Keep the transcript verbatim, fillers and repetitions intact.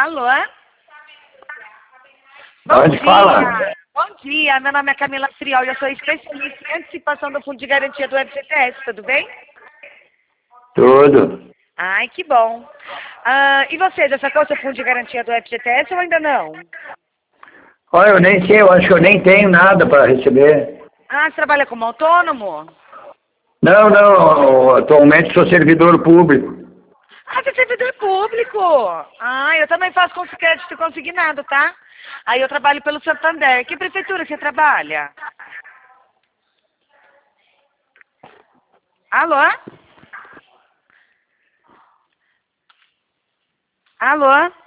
Alô? Bom Onde dia. fala? Bom dia, meu nome é Camila Friol e eu sou especialista em antecipação do Fundo de Garantia do F G T S, tudo bem? Tudo. Ai, que bom. Ah, e você, já sacou seu Fundo de Garantia do F G T S ou ainda não? Olha, eu nem sei, eu acho que eu nem tenho nada para receber. Ah, você trabalha como autônomo? Não, não, atualmente sou servidor público. Ah, você é servidor público. Ah, eu também faço com crédito consignado, tá? Aí eu trabalho pelo Santander. Que prefeitura você trabalha? Alô? Alô?